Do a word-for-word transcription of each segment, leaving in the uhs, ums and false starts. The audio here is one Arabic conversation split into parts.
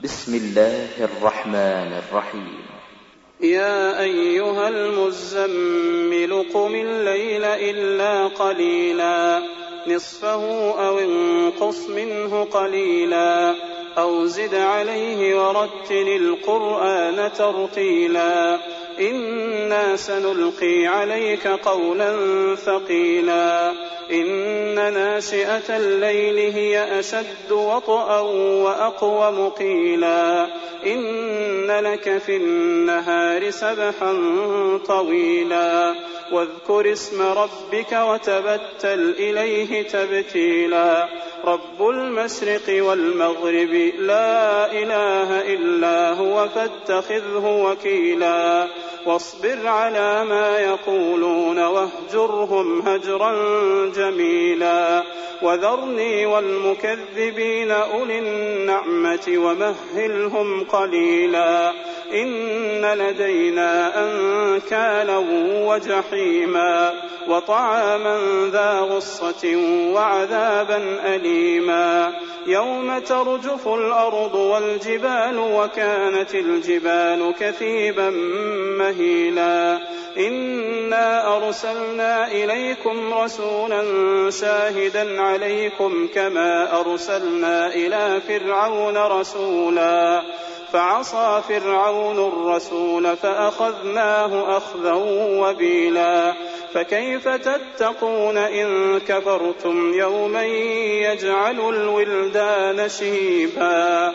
بسم الله الرحمن الرحيم. يا أيها المزمل قم الليل إلا قليلا نصفه أو انقص منه قليلا أو زد عليه ورتل القرآن ترتيلا إنا سنلقي عليك قولا ثقيلا إن ناشئة الليل هي أشد وطئا وأقوم قيلا إن لك في النهار سبحا طويلا واذكر اسم ربك وتبتل إليه تبتيلا رب المشرق والمغرب لا إله إلا هو فاتخذه وكيلا واصبر على ما يقولون واهجرهم هجرا جميلا وذرني والمكذبين أولي النعمة ومهلهم قليلا إن لدينا أنكالا وجحيما وطعاما ذا غصة وعذابا أليما يوم ترجف الأرض والجبال وكانت الجبال كثيبا مهيلا إنا أرسلنا إليكم رسولا شاهدا عليكم كما أرسلنا إلى فرعون رسولا فعصى فرعون الرسول فأخذناه أخذا وبيلا فكيف تتقون إن كفرتم يوما يجعل الولدان شيبا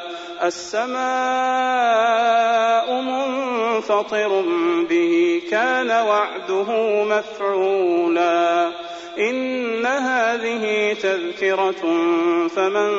السماء منفطر به كان وعده مفعولا إن هذه تذكرة فمن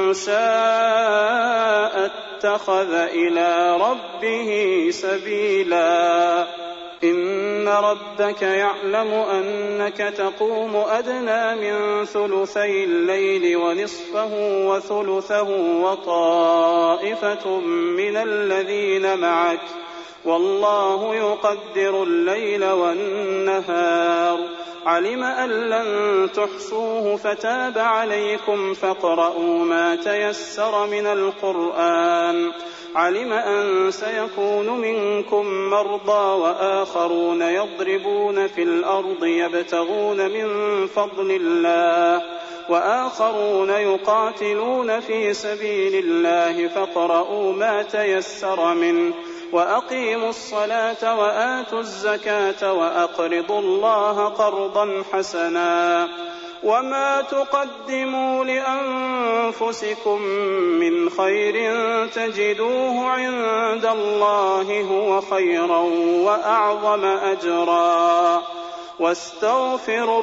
شاء اتخذ إلى ربه سبيلا إن ربك يعلم أنك تقوم أدنى من ثلثي الليل ونصفه وثلثه وطائفة من الذين معك والله يقدر الليل والنهار علم أن لن تحصوه فتاب عليكم فاقرؤوا ما تيسر من القرآن علم أن سيكون منكم مرضى وآخرون يضربون في الأرض يبتغون من فضل الله وآخرون يقاتلون في سبيل الله فاقرؤوا ما تيسر منه وأقيموا الصلاة وآتوا الزكاة وأقرضوا الله قرضا حسنا وما تقدموا لأنفسكم من خير تجدوه عند الله هو خيرا وأعظم أجرا واستغفروا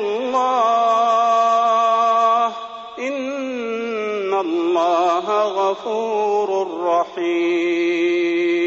الله إن الله غفور رحيم.